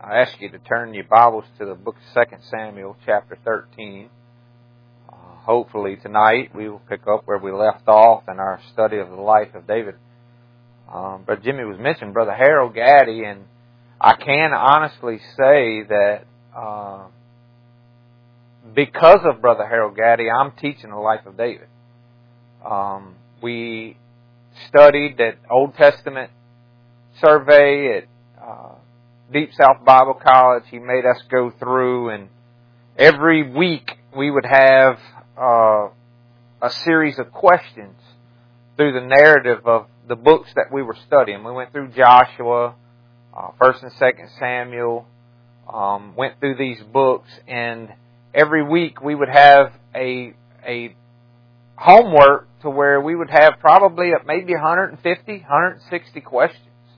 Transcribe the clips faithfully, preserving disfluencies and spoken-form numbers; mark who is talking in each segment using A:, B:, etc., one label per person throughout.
A: I ask you to turn your Bibles to the book of Second Samuel, chapter thirteen. Uh, hopefully tonight we will pick up where we left off in our study of the life of David. Um, but Jimmy was mentioning Brother Harold Gaddy, and I can honestly say that uh, because of Brother Harold Gaddy, I'm teaching the life of David. Um, we studied at Old Testament survey at uh, Deep South Bible College. He made us go through, and every week we would have uh, a series of questions through the narrative of the books that we were studying. We went through Joshua, uh, First and Second Samuel, um, went through these books, and every week we would have a a homework to where we would have probably maybe one hundred fifty, one hundred sixty questions.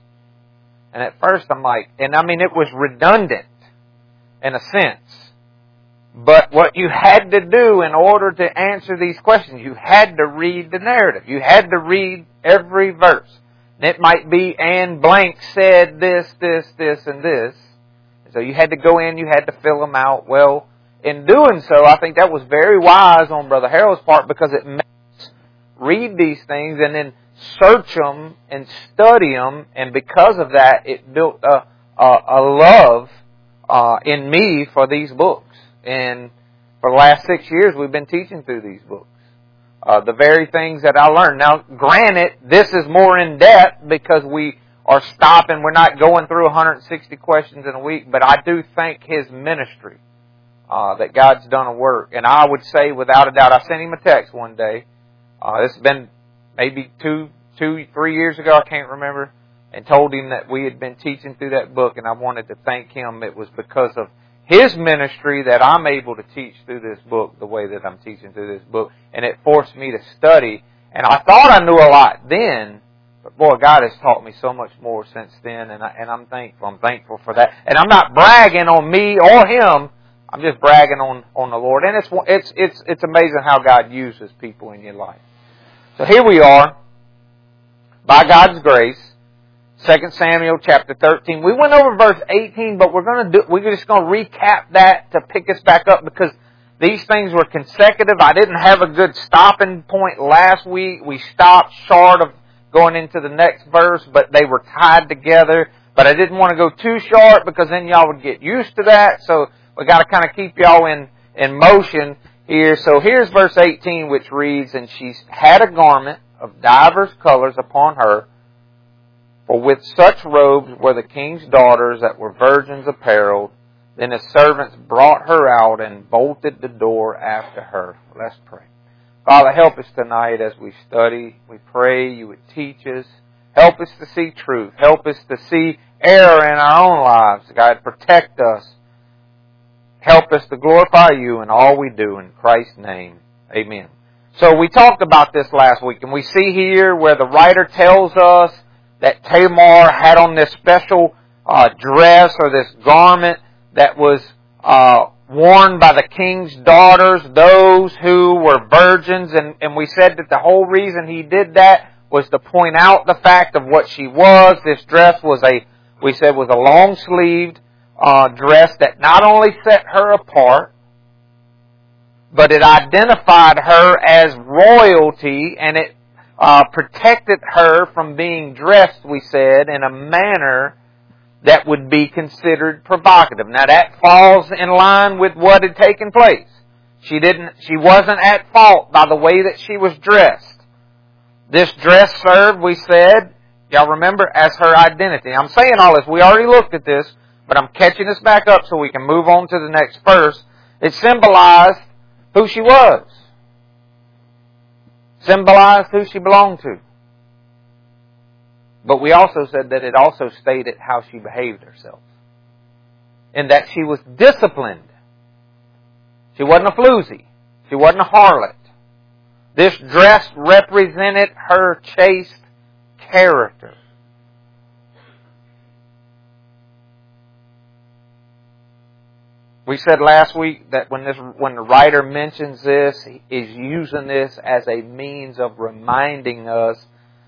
A: And at first I'm like, and I mean it was redundant in a sense. But what you had to do in order to answer these questions, you had to read the narrative. You had to read every verse. And it might be, and blank said this, this, this, and this. So you had to go in, you had to fill them out. Well, in doing so, I think that was very wise on Brother Harold's part, because it makes us read these things and then search them and study them, and because of that, it built a, a, a love uh, in me for these books. And for the last six years, we've been teaching through these books. Uh, the very things that I learned. Now, granted, this is more in depth because we are stopping. We're not going through one hundred sixty questions in a week, but I do thank his ministry uh, that God's done a work. And I would say, without a doubt, I sent him a text one day. Uh, this has been maybe two, two, three years ago, I can't remember, and told him that we had been teaching through that book, and I wanted to thank him. It was because of his ministry that I'm able to teach through this book the way that I'm teaching through this book, and it forced me to study. And I thought I knew a lot then, but boy, God has taught me so much more since then, and, I, and I'm thankful. I'm thankful for that. And I'm not bragging on me or him. I'm just bragging on, on the Lord. And it's, it's, it's, it's amazing how God uses people in your life. So here we are, by God's grace, Second Samuel chapter thirteen. We went over verse eighteen, but we're going to do, we're just going to recap that to pick us back up, because these things were consecutive. I didn't have a good stopping point last week. We stopped short of going into the next verse, but they were tied together. But I didn't want to go too short, because then y'all would get used to that. So we got to kind of keep y'all in, in motion here. So here's verse eighteen, which reads, "And she had a garment of divers colors upon her, for with such robes were the king's daughters that were virgins apparelled. Then his servants brought her out and bolted the door after her." Let's pray. Father, help us tonight as we study. We pray you would teach us. Help us to see truth. Help us to see error in our own lives. God, protect us. Help us to glorify you in all we do. In Christ's name, amen. So we talked about this last week, and we see here where the writer tells us that Tamar had on this special uh, dress or this garment that was uh, worn by the king's daughters, those who were virgins. And, and we said that the whole reason he did that was to point out the fact of what she was. This dress was a, we said, was a long-sleeved uh, dress that not only set her apart, but it identified her as royalty, and it Uh, protected her from being dressed, we said, in a manner that would be considered provocative. Now that falls in line with what had taken place. She didn't, she wasn't at fault by the way that she was dressed. This dress served, we said, y'all remember, as her identity. I'm saying all this, we already looked at this, but I'm catching us back up so we can move on to the next verse. It symbolized who she was. Symbolized who she belonged to. But we also said that it also stated how she behaved herself. In that she was disciplined. She wasn't a floozy. She wasn't a harlot. This dress represented her chaste character. We said last week that when this, when the writer mentions this, he is using this as a means of reminding us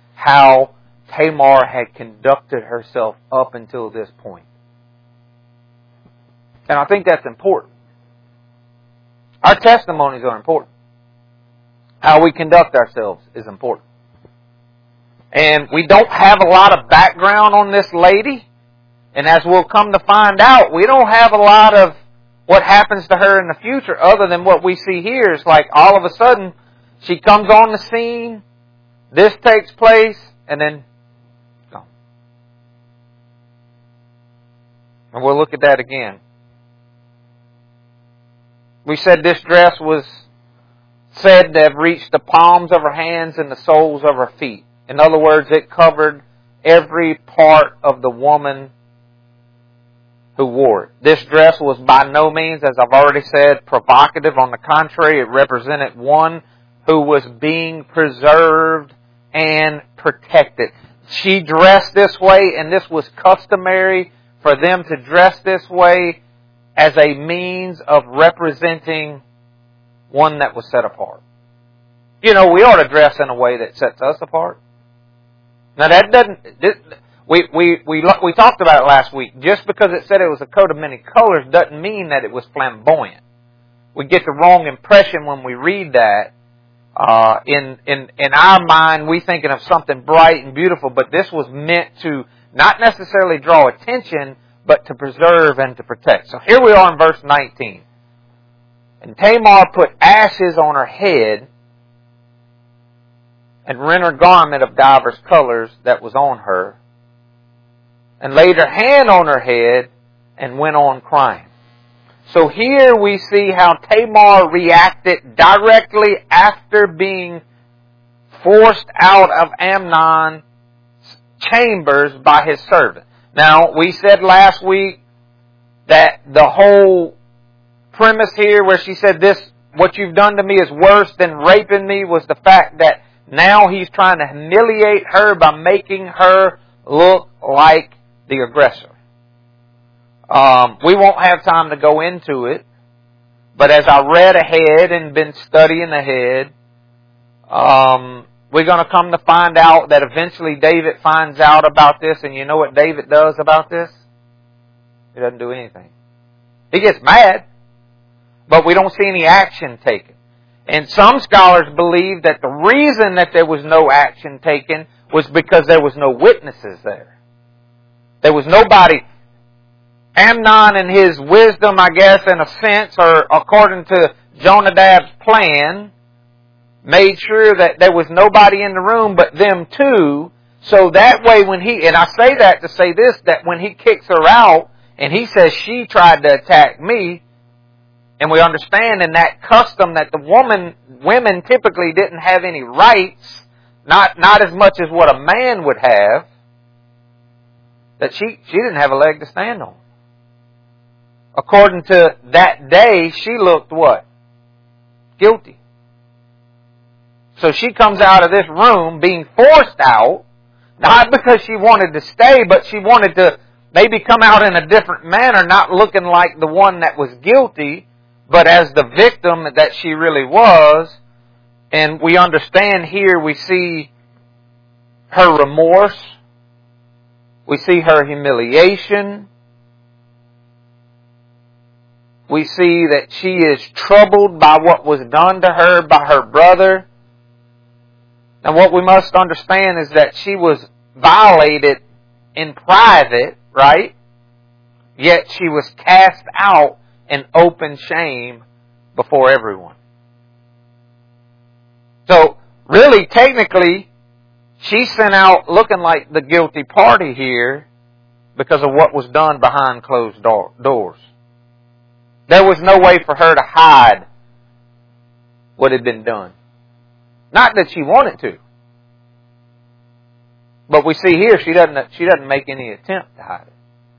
A: how Tamar had conducted herself up until this point. And I think that's important. Our testimonies are important. How we conduct ourselves is important. And we don't have a lot of background on this lady. And as we'll come to find out, we don't have a lot of what happens to her in the future other than what we see here. It's like all of a sudden she comes on the scene, this takes place, and then gone. And we'll look at that again. We said this dress was said to have reached the palms of her hands and the soles of her feet. In other words, it covered every part of the woman who wore it. This dress was by no means, as I've already said, provocative. On the contrary, it represented one who was being preserved and protected. She dressed this way, and this was customary for them to dress this way as a means of representing one that was set apart. You know, we ought to dress in a way that sets us apart. Now that doesn't, this, we, we, we, we talked about it last week. Just because it said it was a coat of many colors doesn't mean that it was flamboyant. We get the wrong impression when we read that. Uh, in, in, in our mind, we thinking of something bright and beautiful, but this was meant to not necessarily draw attention, but to preserve and to protect. So here we are in verse nineteen. And Tamar put ashes on her head and rent her garment of divers colors that was on her, and laid her hand on her head and went on crying. So here we see how Tamar reacted directly after being forced out of Amnon's chambers by his servant. Now, we said last week that the whole premise here where she said this, what you've done to me is worse than raping me, was the fact that now he's trying to humiliate her by making her look like the aggressor. Um, we won't have time to go into it, but as I read ahead and been studying ahead, um, we're going to come to find out that eventually David finds out about this, and you know what David does about this? He doesn't do anything. He gets mad, but we don't see any action taken. And some scholars believe that the reason that there was no action taken was because there was no witnesses there. There was nobody. Amnon in his wisdom, I guess, in a sense, or according to Jonadab's plan, made sure that there was nobody in the room but them two. So that way when he, and I say that to say this, that when he kicks her out and he says she tried to attack me, and we understand in that custom that the woman, women typically didn't have any rights, not, not as much as what a man would have, that she, she didn't have a leg to stand on. According to that day, she looked what? Guilty. So she comes out of this room being forced out, not because she wanted to stay, but she wanted to maybe come out in a different manner, not looking like the one that was guilty, but as the victim that she really was. And we understand here, we see her remorse, we see her humiliation, we see that she is troubled by what was done to her by her brother. Now what we must understand is that she was violated in private, right? Yet she was cast out in open shame before everyone. So really, technically, she's sent out looking like the guilty party here because of what was done behind closed door- doors. There was no way for her to hide what had been done. Not that she wanted to. But we see here she doesn't, she doesn't make any attempt to hide it.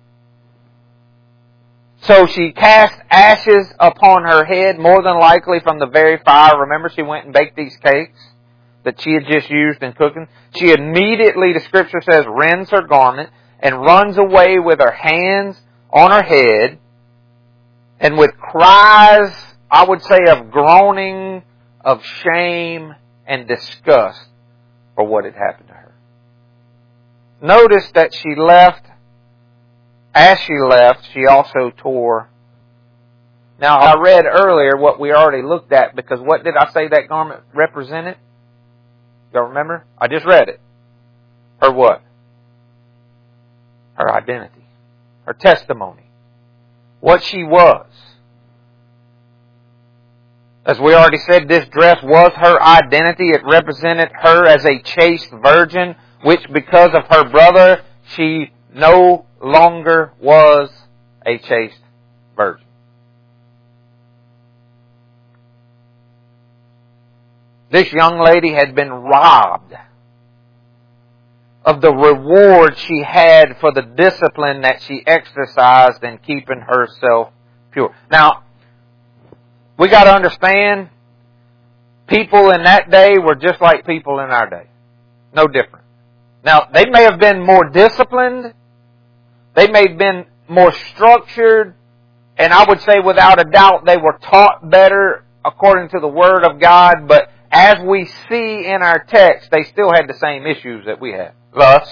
A: So she cast ashes upon her head, more than likely from the very fire. Remember, she went and baked these cakes that she had just used in cooking. She immediately, the scripture says, rends her garment and runs away with her hands on her head, and with cries, I would say, of groaning, of shame, and disgust for what had happened to her. Notice that she left, as she left, she also tore Now, I read earlier what we already looked at, because what did I say that garment represented? Y'all remember? I just read it. Her what? Her identity. Her testimony. What she was. As we already said, this dress was her identity. It represented her as a chaste virgin, which because of her brother, she no longer was a chaste virgin. This young lady had been robbed of the reward she had for the discipline that she exercised in keeping herself pure. Now, we got to understand, people in that day were just like people in our day. No different. Now, they may have been more disciplined. They may have been more structured. And I would say without a doubt they were taught better according to the Word of God. But as we see in our text, they still had the same issues that we had. Lust,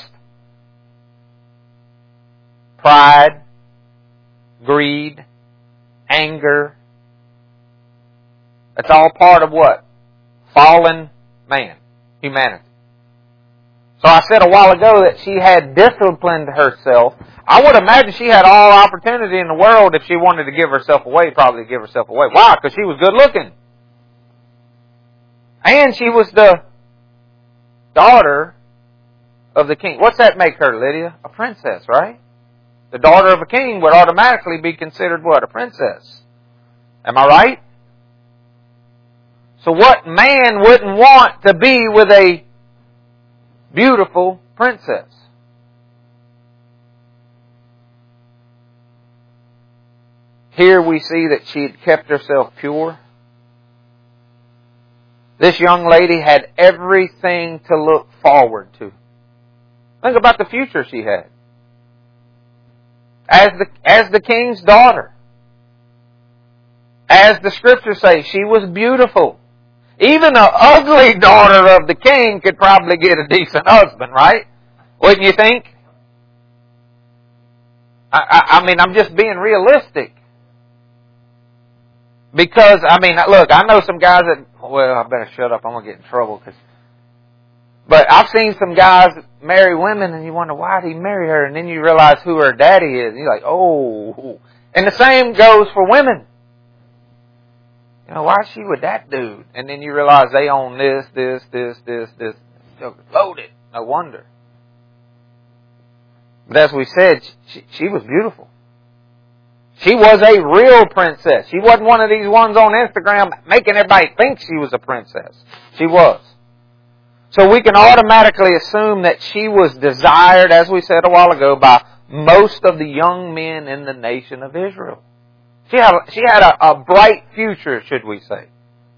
A: pride, greed, anger. That's all part of what? Fallen man, humanity. So I said a while ago that she had disciplined herself. I would imagine she had all opportunity in the world if she wanted to give herself away, probably to give herself away. Why? Because she was good looking. And she was the daughter of the king. What's that make her, Lydia? A princess, right? The daughter of a king would automatically be considered what? A princess. Am I right? So what man wouldn't want to be with a beautiful princess? Here we see that she had kept herself pure. This young lady had everything to look forward to. Think about the future she had. As the, as the king's daughter. As the scriptures say, she was beautiful. Even an ugly daughter of the king could probably get a decent husband, right? Wouldn't you think? I, I, I mean, I'm just being realistic. Because, I mean, look, I know some guys that, well, I better shut up, I'm going to get in trouble. Cause, but I've seen some guys marry women and you wonder, why did he marry her? And then you realize who her daddy is. And you're like, oh. And the same goes for women. You know, why is she with that dude? And then you realize they own this, this, this, this, this. Loaded. No wonder. But as we said, she, she was beautiful. She was a real princess. She wasn't one of these ones on Instagram making everybody think she was a princess. She was. So we can automatically assume that she was desired, as we said a while ago, by most of the young men in the nation of Israel. She had, she had a, a bright future, should we say.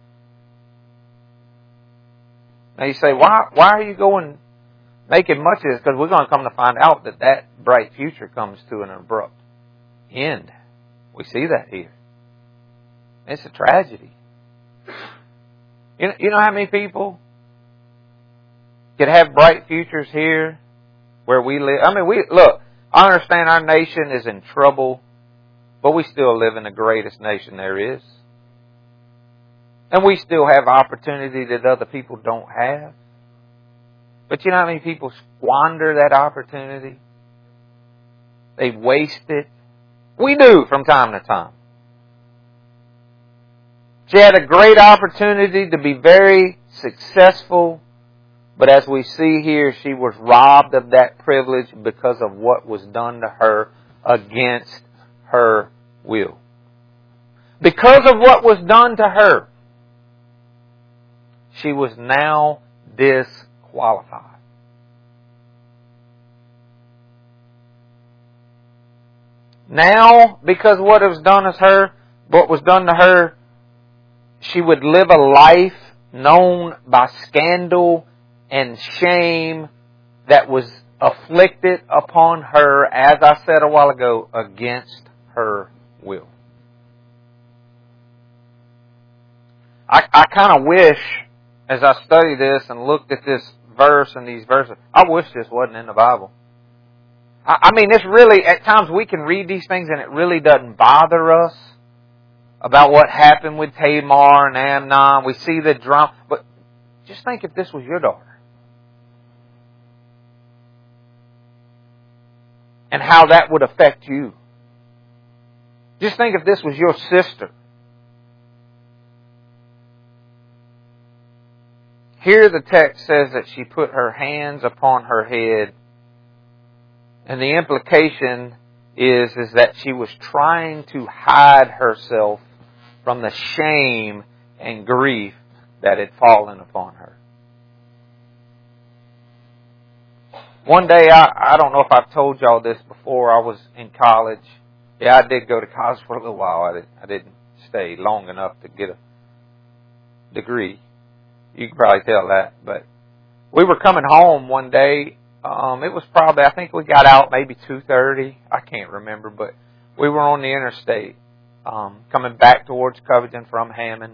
A: Now you say, why, why are you going making much of this? Because we're going to come to find out that that bright future comes to an abrupt end. We see that here. It's a tragedy. You know, you know how many people could have bright futures here where we live? I mean, we look, I understand our nation is in trouble, but we still live in the greatest nation there is. And we still have opportunity that other people don't have. But you know how many people squander that opportunity? They waste it. We do from time to time. She had a great opportunity to be very successful, but as we see here, she was robbed of that privilege because of what was done to her against her will. Because of what was done to her, she was now disqualified. Now, because what was done to her, what was done to her, she would live a life known by scandal and shame that was afflicted upon her, as I said a while ago, against her will. I, I kind of wish, as I studied this and looked at this verse and these verses, I wish this wasn't in the Bible. I mean, it's really, at times we can read these things and it really doesn't bother us. about what happened with Tamar and Amnon. We see the drama. But just think if this was your daughter. And how that would affect you. Just think if this was your sister. Here the text says that she put her hands upon her head. And the implication is, is that she was trying to hide herself from the shame and grief that had fallen upon her. One day, I, I don't know if I've told y'all this before, I was in college. Yeah, I did go to college for a little while. I, did, I didn't stay long enough to get a degree. You can probably tell that. But we were coming home one day. Um, it was probably, I think we got out maybe two thirty. I can't remember. But we were on the interstate um, coming back towards Covington from Hammond.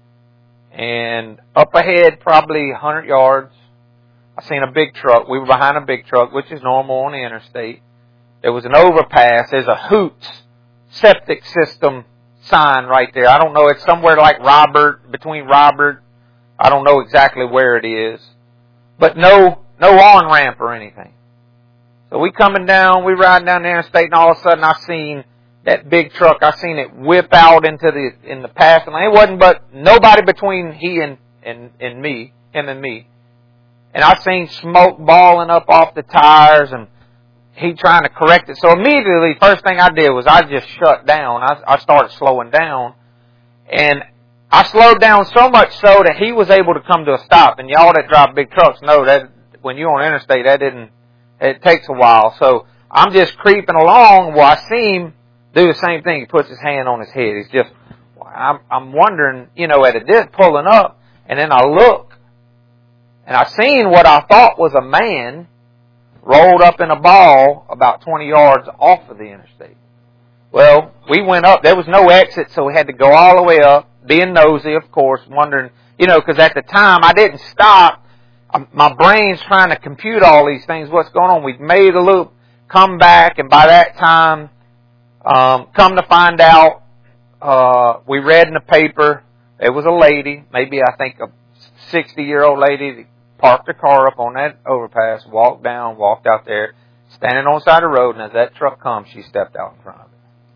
A: And up ahead, probably one hundred yards, I seen a big truck. We were behind a big truck, which is normal on the interstate. There was an overpass. There's a Hoots septic system sign right there. I don't know. It's somewhere like Robert, between Robert. I don't know exactly where it is. But no, no on-ramp or anything. So we coming down, we riding down the interstate, and all of a sudden I seen that big truck. I seen it whip out into the, in the passing lane. It wasn't but nobody between he and, and, and me, him and me. And I seen smoke balling up off the tires and he trying to correct it. So immediately, first thing I did was I just shut down. I, I started slowing down. And I slowed down so much so that he was able to come to a stop. And y'all that drive big trucks know that when you're on interstate, that didn't, it takes a while. So I'm just creeping along. Well, I see him do the same thing. He puts his hand on his head. He's just, I'm, I'm wondering, you know, at a disc pulling up. And then I look. And I seen what I thought was a man rolled up in a ball about twenty yards off of the interstate. Well, we went up. There was no exit, so we had to go all the way up, being nosy, of course, wondering, you know, because at the time I didn't stop. My brain's trying to compute all these things, what's going on. We've made a loop, come back, and by that time, um, come to find out, uh, we read in the paper, there was a lady, maybe I think a sixty-year-old lady, parked her car up on that overpass, walked down, walked out there, standing on the side of the road, and as that truck comes, she stepped out in front of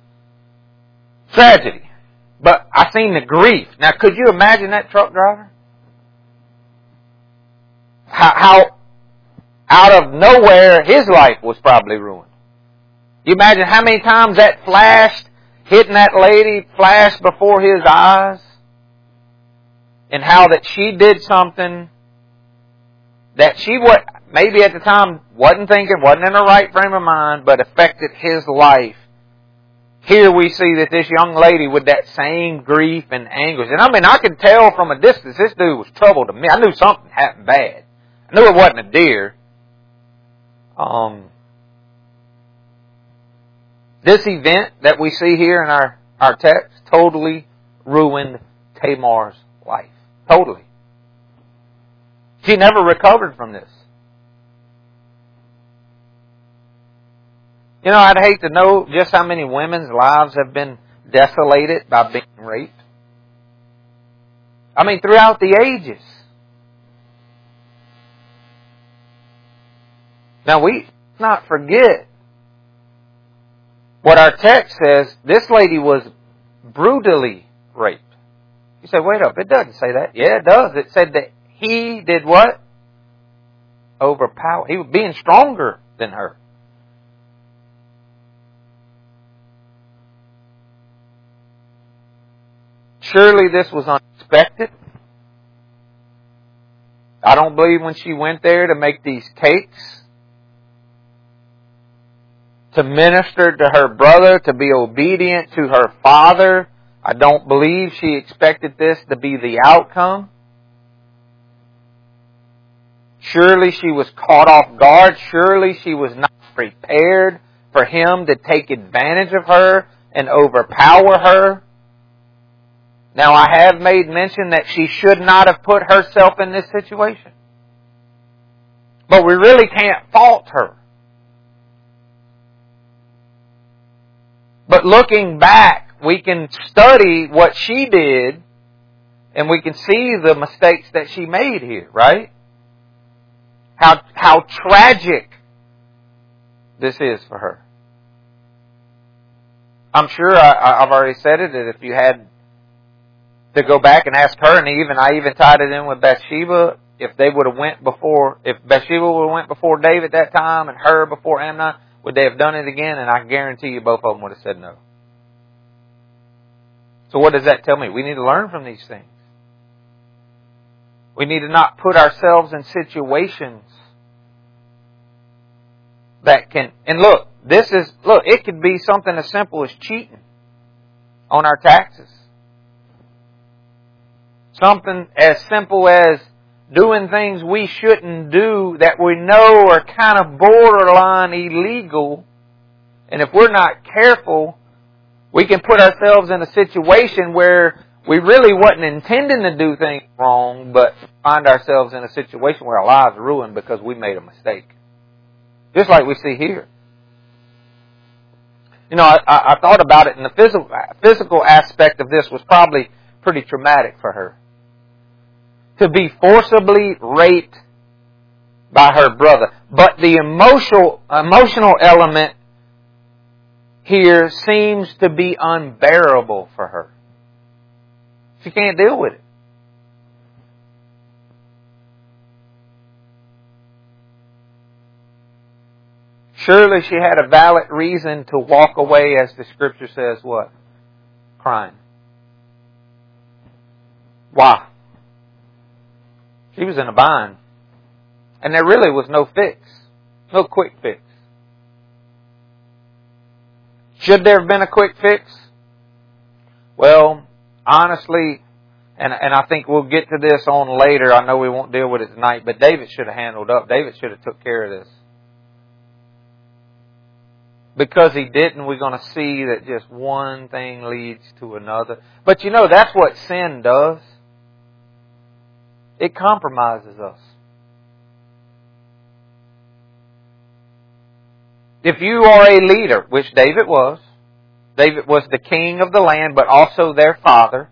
A: it. Tragedy. But I seen the grief. Now, could you imagine that truck driver? How, how out of nowhere his life was probably ruined. You imagine how many times that flashed, hitting that lady, flashed before his eyes, and how that she did something that she would, maybe at the time wasn't thinking, wasn't in the right frame of mind, but affected his life. Here we see that this young lady with that same grief and anguish. And I mean, I could tell from a distance this dude was troubled to me. I knew something happened bad. I knew it wasn't a deer. Um, this event that we see here in our, our text totally ruined Tamar's life. Totally. She never recovered from this. You know, I'd hate to know just how many women's lives have been desolated by being raped. I mean, throughout the ages. Now, we not forget what our text says. This lady was brutally raped. You say, wait up, it doesn't say that. Yeah, it does. It said that he did what? Overpower. He was being stronger than her. Surely this was unexpected. I don't believe when she went there to make these cakes, to minister to her brother, to be obedient to her father, I don't believe she expected this to be the outcome. Surely she was caught off guard. Surely she was not prepared for him to take advantage of her and overpower her. Now, I have made mention that she should not have put herself in this situation. But we really can't fault her. But looking back, we can study what she did and we can see the mistakes that she made here, right? How, how tragic this is for her. I'm sure I, I've already said it, that if you had to go back and ask her, and even I even tied it in with Bathsheba, if they would have went before, if Bathsheba would have went before David that time and her before Amnon, would they have done it again? And I guarantee you both of them would have said no. So what does that tell me? We need to learn from these things. We need to not put ourselves in situations that can, and look, this is, look, it could be something as simple as cheating on our taxes. Something as simple as doing things we shouldn't do that we know are kind of borderline illegal. And if we're not careful, we can put ourselves in a situation where we really wasn't intending to do things wrong, but find ourselves in a situation where our lives are ruined because we made a mistake. Just like we see here. You know, I, I thought about it, and the physical, physical aspect of this was probably pretty traumatic for her. To be forcibly raped by her brother. But the emotional, emotional element here seems to be unbearable for her. She can't deal with it. Surely she had a valid reason to walk away, as the Scripture says, what? Crying. Why? She was in a bind. And there really was no fix. No quick fix. Should there have been a quick fix? Well, honestly, and and I think we'll get to this on later. I know we won't deal with it tonight, but David should have handled up. David should have took care of this. Because he didn't, we're going to see that just one thing leads to another. But you know, that's what sin does. It compromises us. If you are a leader, which David was, David was the king of the land, but also their father,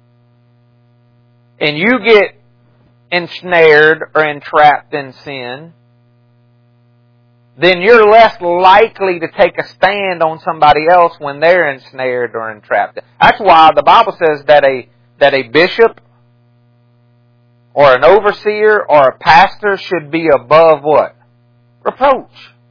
A: and you get ensnared or entrapped in sin, then you're less likely to take a stand on somebody else when they're ensnared or entrapped. That's why the Bible says that a that a bishop or an overseer or a pastor should be above what? Reproach.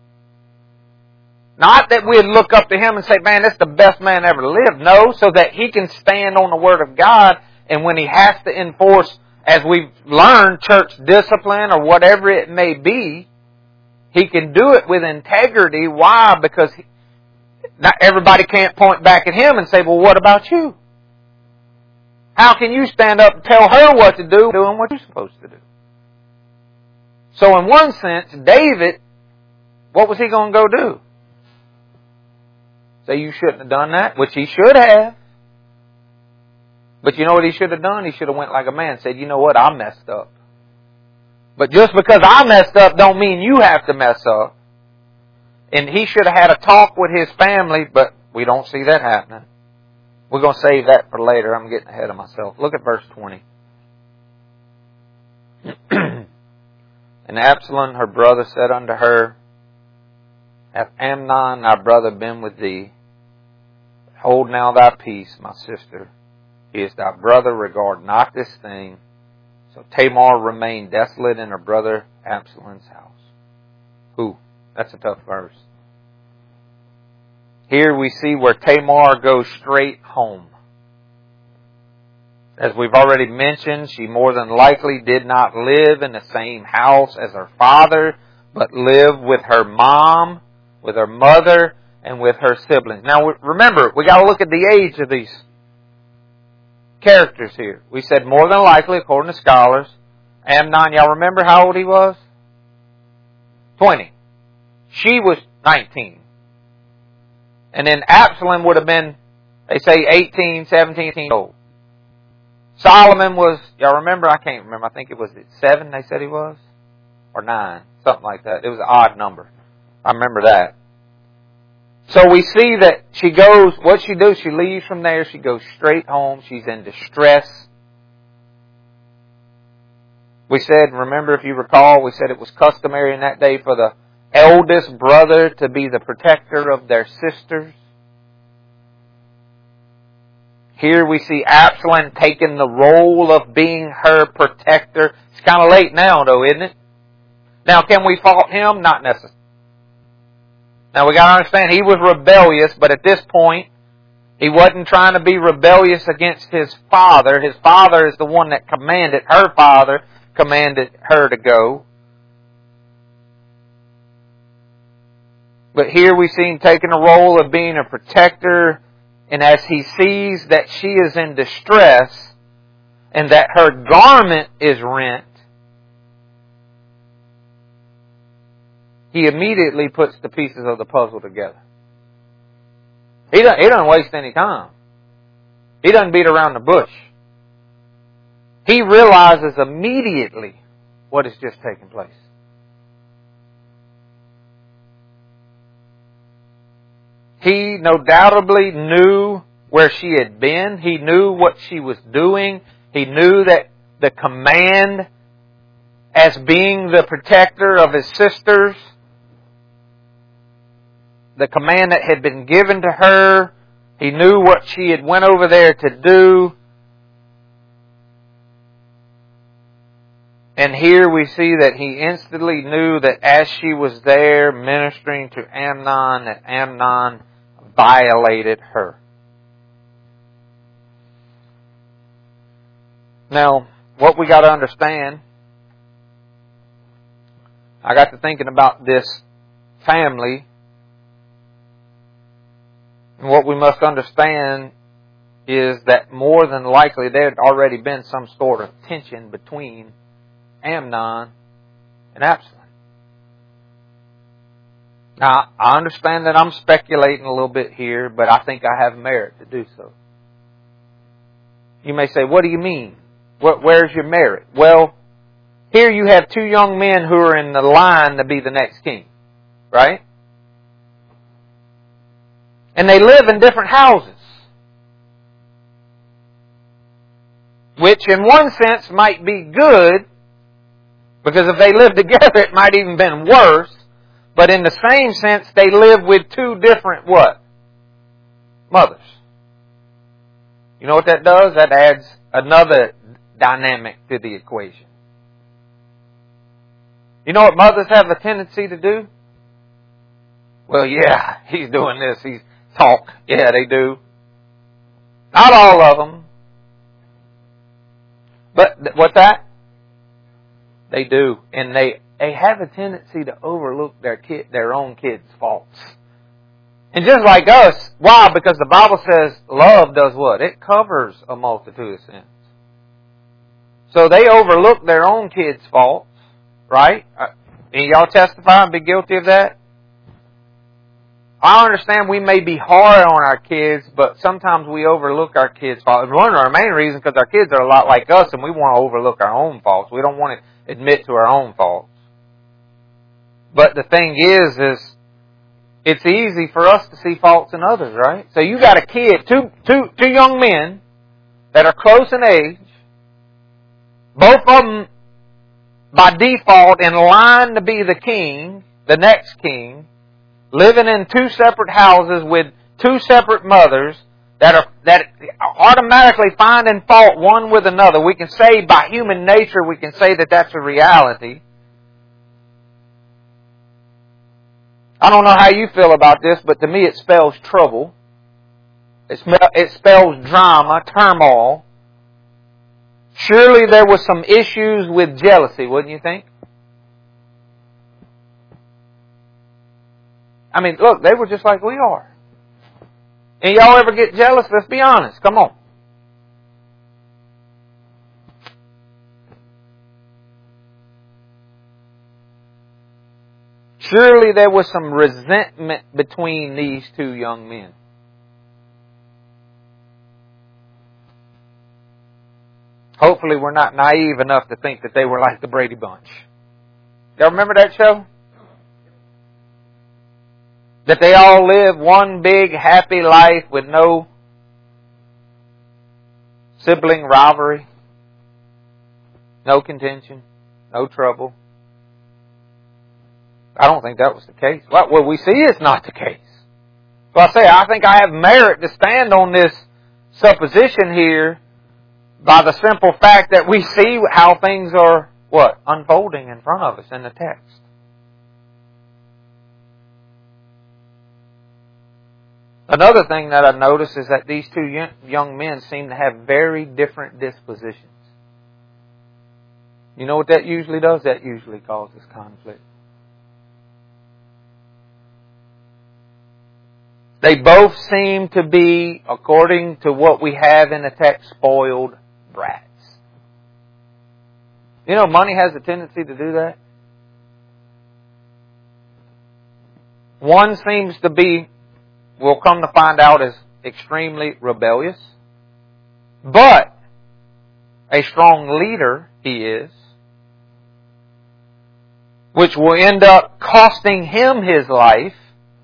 A: Not that we'd look up to him and say, man, that's the best man ever lived. No, so that he can stand on the Word of God, and when he has to enforce, as we've learned, church discipline or whatever it may be, he can do it with integrity. Why? Because he, not everybody can't point back at him and say, well, what about you? How can you stand up and tell her what to do, doing what you're supposed to do? So in one sense, David, what was he going to go do? Say you shouldn't have done that, which he should have. But you know what he should have done? He should have went like a man and said, you know what, I messed up. But just because I messed up don't mean you have to mess up. And he should have had a talk with his family, but we don't see that happening. We're going to save that for later. I'm getting ahead of myself. Look at verse twenty. And Absalom, her brother, said unto her, hath Amnon, thy brother, been with thee? Hold now thy peace, my sister. He is thy brother, regard not this thing. So Tamar remained desolate in her brother Absalom's house. Who? That's a tough verse. Here we see where Tamar goes straight home. As we've already mentioned, she more than likely did not live in the same house as her father, but lived with her mom, with her mother, and with her siblings. Now remember, we got to look at the age of these characters here. We said more than likely, according to scholars, Amnon, y'all remember how old he was? twenty. She was nineteen. And then Absalom would have been, they say, eighteen, seventeen, eighteen old. Solomon was, y'all remember? I can't remember. I think it was seven they said he was? Or nine. Something like that. It was an odd number. I remember that. So we see that she goes, what she does, she leaves from there, she goes straight home, she's in distress. We said, remember if you recall, we said it was customary in that day for the eldest brother to be the protector of their sisters. Here we see Absalom taking the role of being her protector. It's kind of late now though, isn't it? Now can we fault him? Not necessarily. Now we got to understand he was rebellious, but at this point he wasn't trying to be rebellious against his father. His father is the one that commanded, her father commanded her to go. But here we see him taking the role of being a protector, and as he sees that she is in distress and that her garment is rent, he immediately puts the pieces of the puzzle together. He doesn't, he doesn't waste any time. He doesn't beat around the bush. He realizes immediately what has just taken place. He no doubtably knew where she had been. He knew what she was doing. He knew that the command as being the protector of his sisters, the command that had been given to her, he knew what she had went over there to do. And here we see that he instantly knew that as she was there ministering to Amnon, that Amnon violated her. Now, what we got to understand, I got to thinking about this family, and what we must understand is that more than likely there had already been some sort of tension between Amnon and Absalom. Now, I understand that I'm speculating a little bit here, but I think I have merit to do so. You may say, what do you mean? Where's your merit? Well, here you have two young men who are in the line to be the next king, right? And they live in different houses, which in one sense might be good, because if they lived together it might even been worse. But in the same sense, they live with two different what? Mothers. You know what that does? That adds another dynamic to the equation. You know what mothers have a tendency to do? Well, yeah, he's doing this. He's talk. Yeah, they do. Not all of them. But what's that? They do. And they They have a tendency to overlook their kid, their own kids' faults. And just like us, why? Because the Bible says love does what? It covers a multitude of sins. So they overlook their own kids' faults, right? And y'all testify and be guilty of that? I understand we may be hard on our kids, but sometimes we overlook our kids' faults. And one of our main reasons because our kids are a lot like us and we want to overlook our own faults. We don't want to admit to our own faults. But the thing is, is it's easy for us to see faults in others, right? So you got a kid, two, two, two young men that are close in age, both of them by default in line to be the king, the next king, living in two separate houses with two separate mothers that are that automatically finding fault one with another. We can say by human nature, we can say that that's a reality. I don't know how you feel about this, but to me it spells trouble. It, it spells drama, turmoil. Surely there was some issues with jealousy, wouldn't you think? I mean, look, they were just like we are. And y'all ever get jealous? Let's be honest. Come on. Surely there was some resentment between these two young men. Hopefully we're not naive enough to think that they were like the Brady Bunch. Y'all remember that show? That they all live one big happy life with no sibling rivalry, no contention, no trouble. I don't think that was the case. Well, we see it's not the case. So I say, I think I have merit to stand on this supposition here by the simple fact that we see how things are, what? Unfolding in front of us in the text. Another thing that I noticed is that these two young men seem to have very different dispositions. You know what that usually does? That usually causes conflict. They both seem to be, according to what we have in the text, spoiled brats. You know, money has a tendency to do that. One seems to be, we'll come to find out, is extremely rebellious. But a strong leader he is, which will end up costing him his life.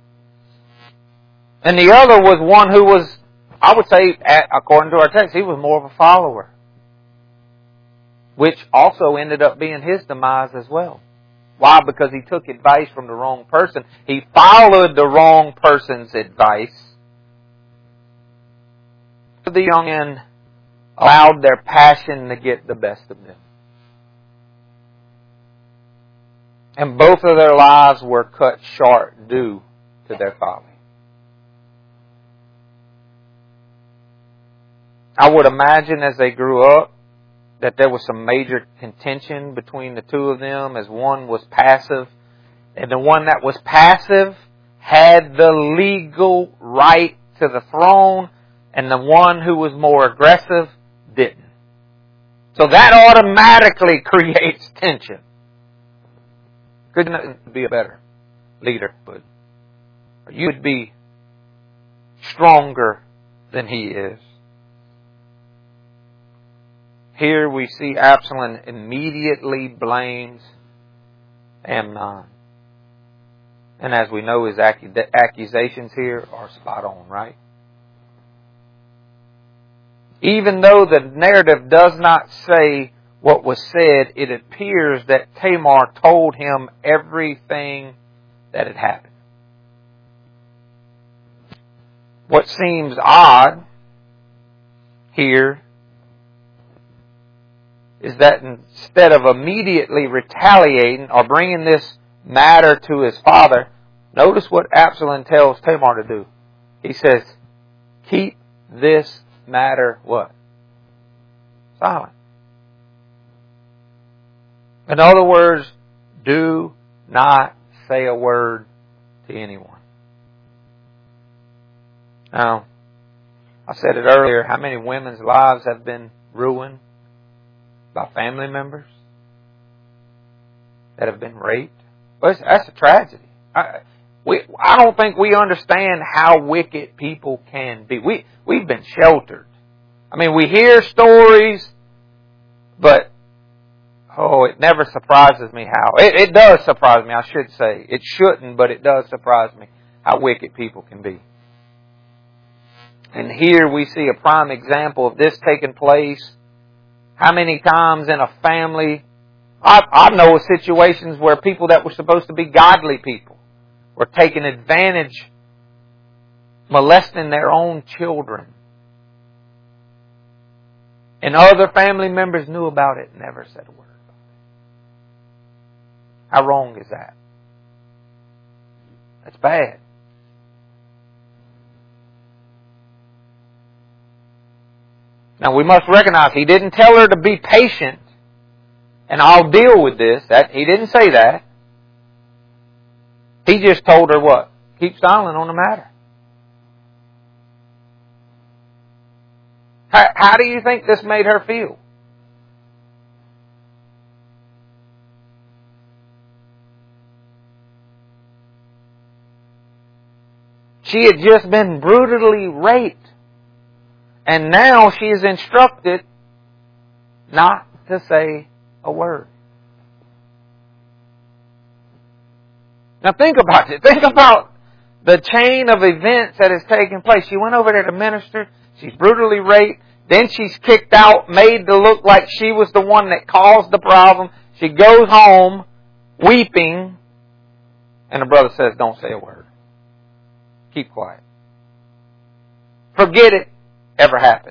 A: And the other was one who was, I would say, according to our text, he was more of a follower. Which also ended up being his demise as well. Why? Because he took advice from the wrong person. He followed the wrong person's advice. The young men allowed their passion to get the best of them. And both of their lives were cut short due to their folly. I would imagine as they grew up that there was some major contention between the two of them, as one was passive and the one that was passive had the legal right to the throne, and the one who was more aggressive didn't. So that automatically creates tension. Couldn't be a better leader, but you would be stronger than he is. Here we see Absalom immediately blames Amnon. And as we know, his accusations here are spot on, right? Even though the narrative does not say what was said, it appears that Tamar told him everything that had happened. What seems odd here is that instead of immediately retaliating or bringing this matter to his father, notice what Absalom tells Tamar to do. He says, keep this matter what? Silent. In other words, do not say a word to anyone. Now, I said it earlier, how many women's lives have been ruined by family members that have been raped? Well, that's a tragedy. I, we, I don't think we understand how wicked people can be. We, we've been sheltered. I mean, we hear stories, but, oh, it never surprises me how. It, it does surprise me, I should say. It shouldn't, but it does surprise me how wicked people can be. And here we see a prime example of this taking place. How many times in a family, I, I know of situations where people that were supposed to be godly people were taking advantage, molesting their own children. And other family members knew about it and never said a word about it. How wrong is that? That's bad. Now we must recognize he didn't tell her to be patient and I'll deal with this. That he didn't say that. He just told her what? Keep silent on the matter. How, how do you think this made her feel? She had just been brutally raped. And now she is instructed not to say a word. Now think about it. Think about the chain of events that has taken place. She went over there to minister. She's brutally raped. Then she's kicked out, made to look like she was the one that caused the problem. She goes home weeping, and the brother says, don't say a word. Keep quiet. Forget it ever happened.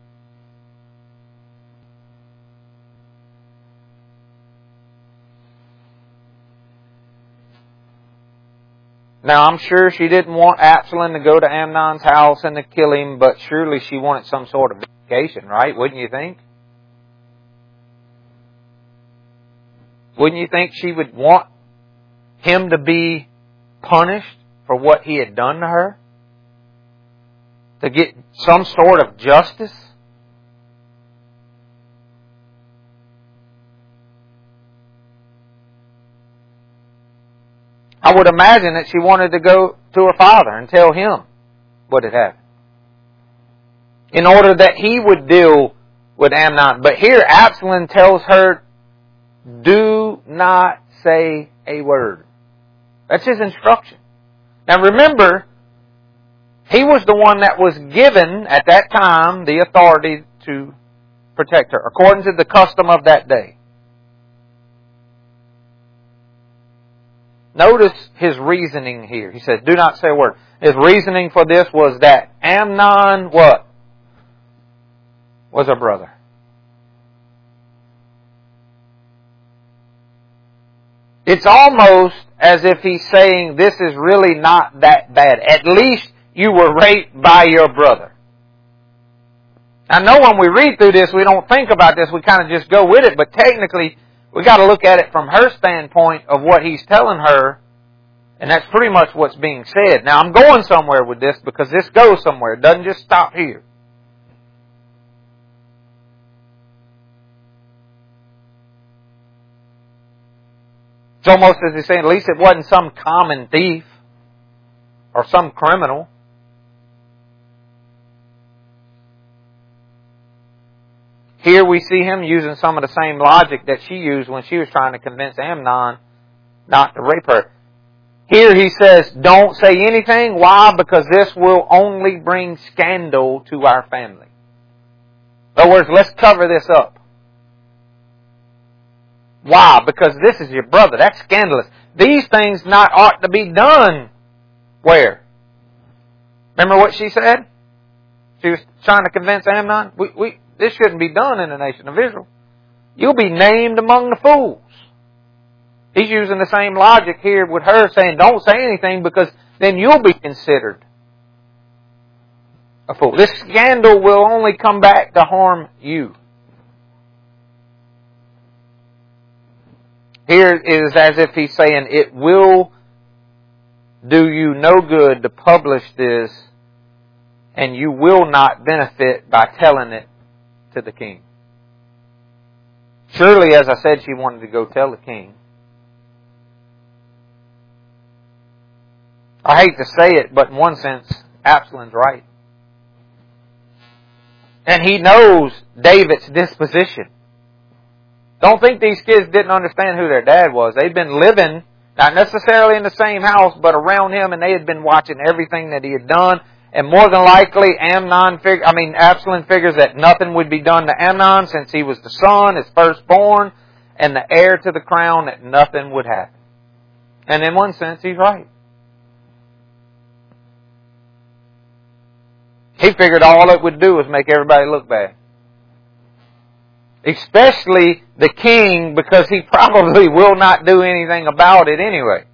A: Now, I'm sure she didn't want Absalom to go to Amnon's house and to kill him, but surely she wanted some sort of vindication, right? Wouldn't you think? Wouldn't you think she would want him to be punished for what he had done to her? To get some sort of justice? I would imagine that she wanted to go to her father and tell him what had happened, in order that he would deal with Amnon. But here Absalom tells her, do not say a word. That's his instruction. Now remember, he was the one that was given at that time the authority to protect her, according to the custom of that day. Notice his reasoning here. He says, do not say a word. His reasoning for this was that Amnon, what? Was a brother. It's almost as if he's saying, this is really not that bad. At least you were raped by your brother. I know when we read through this, we don't think about this. We kind of just go with it. But technically, we got to look at it from her standpoint of what he's telling her, and that's pretty much what's being said. Now, I'm going somewhere with this because this goes somewhere. It doesn't just stop here. It's almost as he's saying, at least it wasn't some common thief or some criminal. Here we see him using some of the same logic that she used when she was trying to convince Amnon not to rape her. Here he says, don't say anything. Why? Because this will only bring scandal to our family. In other words, let's cover this up. Why? Because this is your brother. That's scandalous. These things not ought to be done. Where? Remember what she said? She was trying to convince Amnon. We, we, this shouldn't be done in the nation of Israel. You'll be named among the fools. He's using the same logic here with her, saying, don't say anything because then you'll be considered a fool. This scandal will only come back to harm you. Here it is as if he's saying, it will do you no good to publish this, and you will not benefit by telling it to the king. Surely, as I said, she wanted to go tell the king. I hate to say it, but in one sense, Absalom's right. And he knows David's disposition. Don't think these kids didn't understand who their dad was. They'd been living, not necessarily in the same house, but around him, and they had been watching everything that he had done. And more than likely, Amnon fig- I mean, Absalom figures that nothing would be done to Amnon since he was the son, his firstborn, and the heir to the crown, that nothing would happen. And in one sense, he's right. He figured all it would do was make everybody look bad. Especially the king, because he probably will not do anything about it anyway.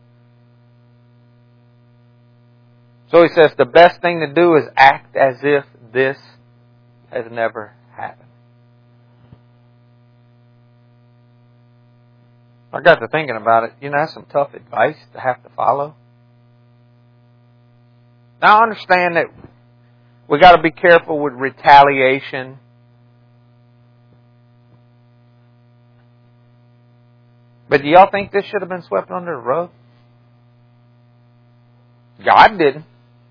A: So he says the best thing to do is act as if this has never happened. I got to thinking about it. You know, that's some tough advice to have to follow. Now I understand that we got to be careful with retaliation. But do y'all think this should have been swept under the rug? God didn't.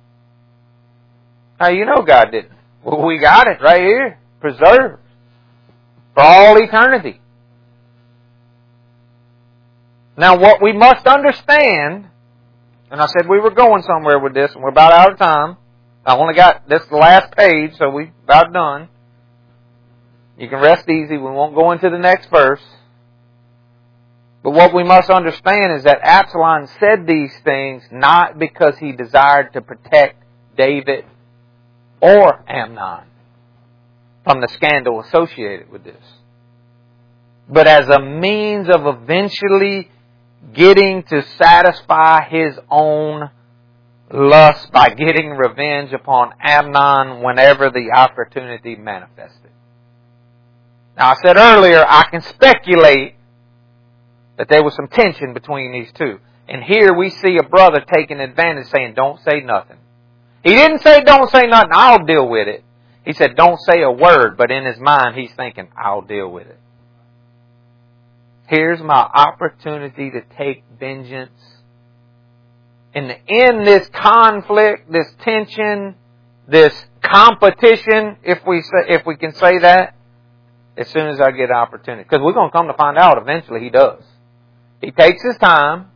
A: How you know God didn't? Well, we got it right here. Preserved. For all eternity. Now what we must understand And I said we were going somewhere with this, and we're about out of time. I only got this the last page, so we're about done. You can rest easy. We won't go into the next verse. But what we must understand is that Absalom said these things not because he desired to protect David or Amnon from the scandal associated with this, but as a means of eventually getting to satisfy his own lust by getting revenge upon Amnon whenever the opportunity manifested. Now, I said earlier, I can speculate that there was some tension between these two. And here we see a brother taking advantage, saying, don't say nothing. He didn't say, don't say nothing, I'll deal with it. He said, don't say a word, but in his mind he's thinking, I'll deal with it. Here's my opportunity to take vengeance. And in this conflict, this tension, this competition, if we say, if we can say that, as soon as I get an opportunity. Because we're going to come to find out eventually he does. He takes his time.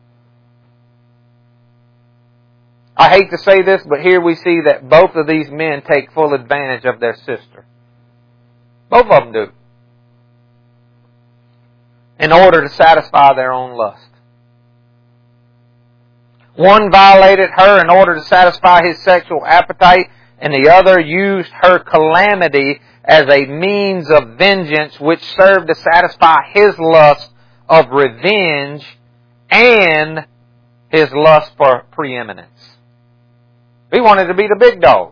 A: I hate to say this, but here we see that both of these men take full advantage of their sister. Both of them do. In order to satisfy their own lust. One violated her in order to satisfy his sexual appetite, and the other used her calamity as a means of vengeance which served to satisfy his lust of revenge and his lust for preeminence. He wanted to be the big dog.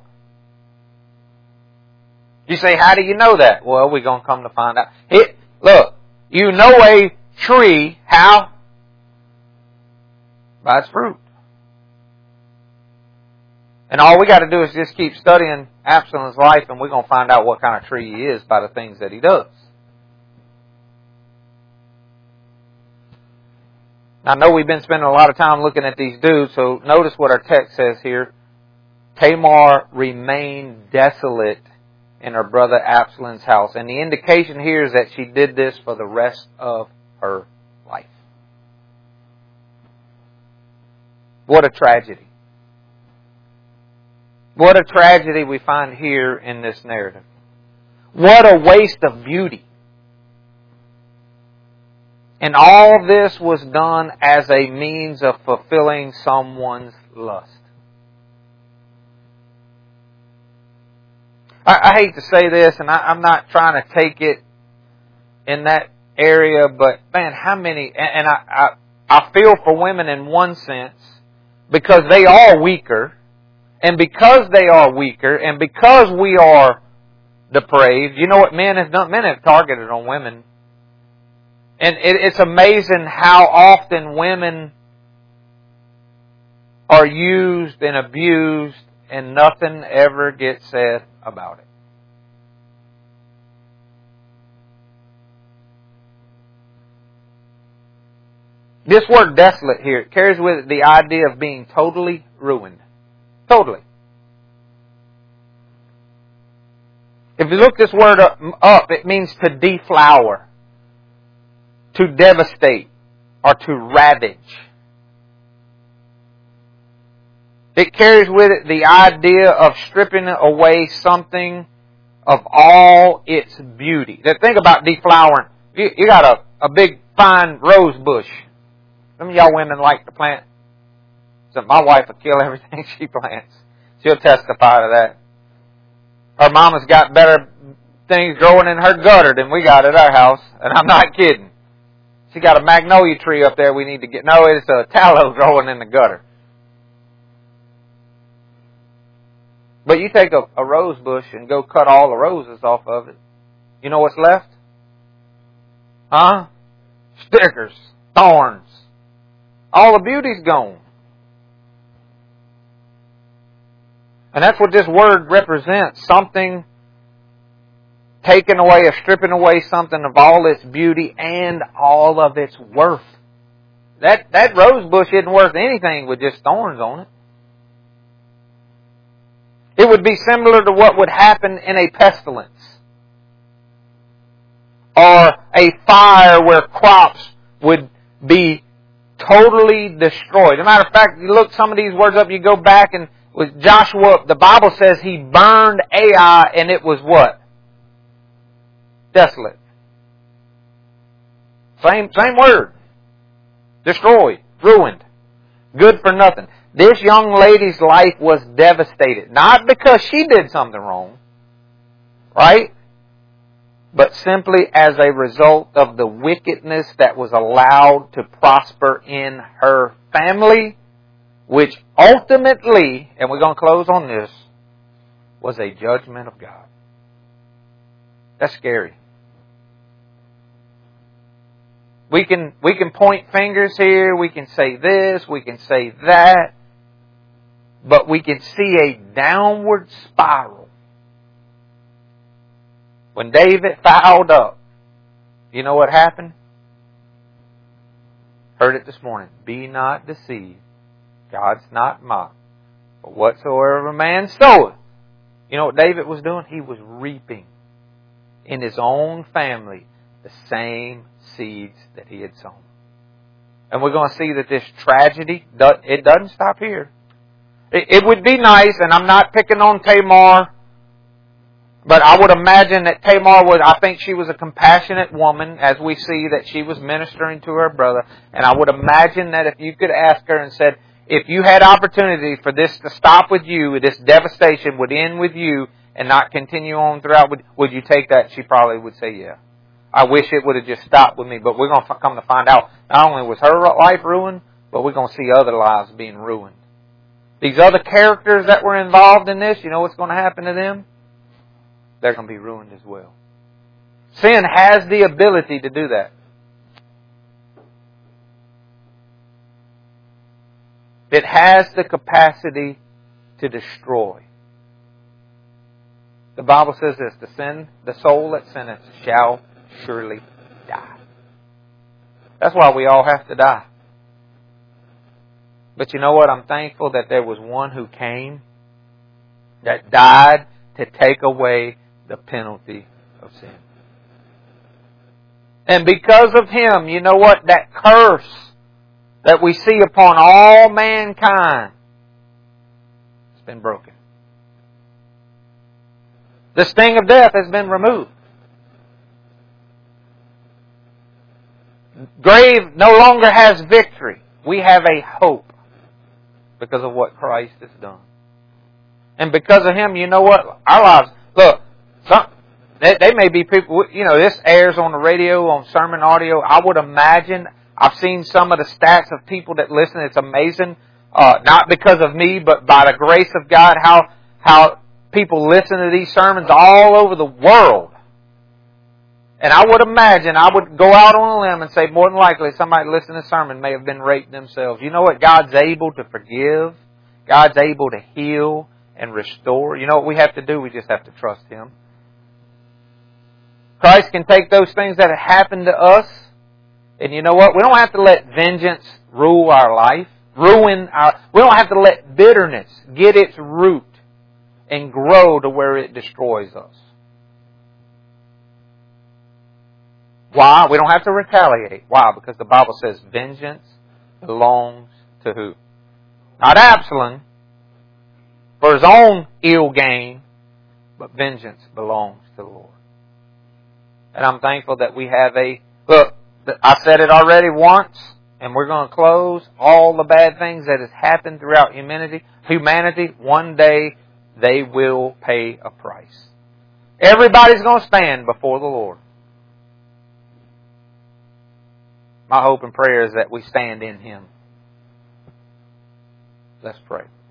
A: You say, how do you know that? Well, we're going to come to find out. It, look, you know a tree, how? By its fruit. And all we got to do is just keep studying Absalom's life, and we're going to find out what kind of tree he is by the things that he does. I know we've been spending a lot of time looking at these dudes, so notice what our text says here. Tamar remained desolate in her brother Absalom's house. And the indication here is that she did this for the rest of her life. What a tragedy. What a tragedy we find here in this narrative. What a waste of beauty. And all this was done as a means of fulfilling someone's lust. I, I hate to say this, and I, I'm not trying to take it in that area, but man, how many, and, and I, I, I feel for women in one sense, because they are weaker, and because they are weaker, and because we are depraved, you know what men have done? Men have targeted on women. And it, it's amazing how often women are used and abused and nothing ever gets said about it. This word desolate here, it carries with it the idea of being totally ruined. Totally. If you look this word up, up it means to deflower, to devastate, or to ravage. It carries with it the idea of stripping away something of all its beauty. Now think about deflowering. You, you got a, a big fine rose bush. Some of y'all women like to plant. So my wife will kill everything she plants. She'll testify to that. Her mama's got better things growing in her gutter than we got at our house. And I'm not kidding. She got a magnolia tree up there we need to get. No, it's a tallow growing in the gutter. But you take a, a rose bush and go cut all the roses off of it. You know what's left? Huh? Stickers, thorns. All the beauty's gone. And that's what this word represents. Something taken away, or stripping away something of all its beauty and all of its worth. That, that rose bush isn't worth anything with just thorns on it. It would be similar to what would happen in a pestilence or a fire where crops would be totally destroyed. As a matter of fact, you look some of these words up, you go back and with Joshua, the Bible says he burned Ai and it was what? Desolate. Same, same word. Destroyed. Ruined. Good for nothing. This young lady's life was devastated. Not because she did something wrong. Right? But simply as a result of the wickedness that was allowed to prosper in her family, which ultimately, and we're going to close on this, was a judgment of God. That's scary. We can, we can point fingers here, we can say this, we can say that, but we can see a downward spiral. When David fouled up, you know what happened? Heard it this morning. Be not deceived. God's not mocked. But whatsoever a man soweth. You know what David was doing? He was reaping in his own family the same seeds that he had sown. And we're going to see that this tragedy, it doesn't stop here. It would be nice, and I'm not picking on Tamar, but I would imagine that Tamar was, I think she was a compassionate woman, as we see that she was ministering to her brother. And I would imagine that if you could ask her and said, if you had opportunity for this to stop with you, this devastation would end with you and not continue on throughout, would, would you take that? She probably would say, yeah. I wish it would have just stopped with me, but we're going to come to find out not only was her life ruined, but we're going to see other lives being ruined. These other characters that were involved in this, you know what's going to happen to them? They're going to be ruined as well. Sin has the ability to do that. It has the capacity to destroy. The Bible says this, the sin, the soul that sinneth shall surely die. That's why we all have to die. But you know what? I'm thankful that there was one who came that died to take away the penalty of sin. And because of Him, you know what? That curse that we see upon all mankind has been broken. The sting of death has been removed. Grave no longer has victory. We have a hope because of what Christ has done. And because of Him, you know what? Our lives, look, some, they, they may be people, you know, this airs on the radio, on sermon audio. I would imagine, I've seen some of the stats of people that listen. It's amazing. Uh, not because of me, but by the grace of God, how, how people listen to these sermons all over the world. And I would imagine, I would go out on a limb and say more than likely somebody listening to the sermon may have been raped themselves. You know what? God's able to forgive. God's able to heal and restore. You know what we have to do? We just have to trust Him. Christ can take those things that have happened to us, and you know what? We don't have to let vengeance rule our life, ruin our... We don't have to let bitterness get its root and grow to where it destroys us. Why? We don't have to retaliate. Why? Because the Bible says vengeance belongs to who? Not Absalom for his own ill gain, but vengeance belongs to the Lord. And I'm thankful that we have a... Look, I said it already once, and we're going to close. All the bad things that has happened throughout humanity, humanity, one day they will pay a price. Everybody's going to stand before the Lord. My hope and prayer is that we stand in Him. Let's pray.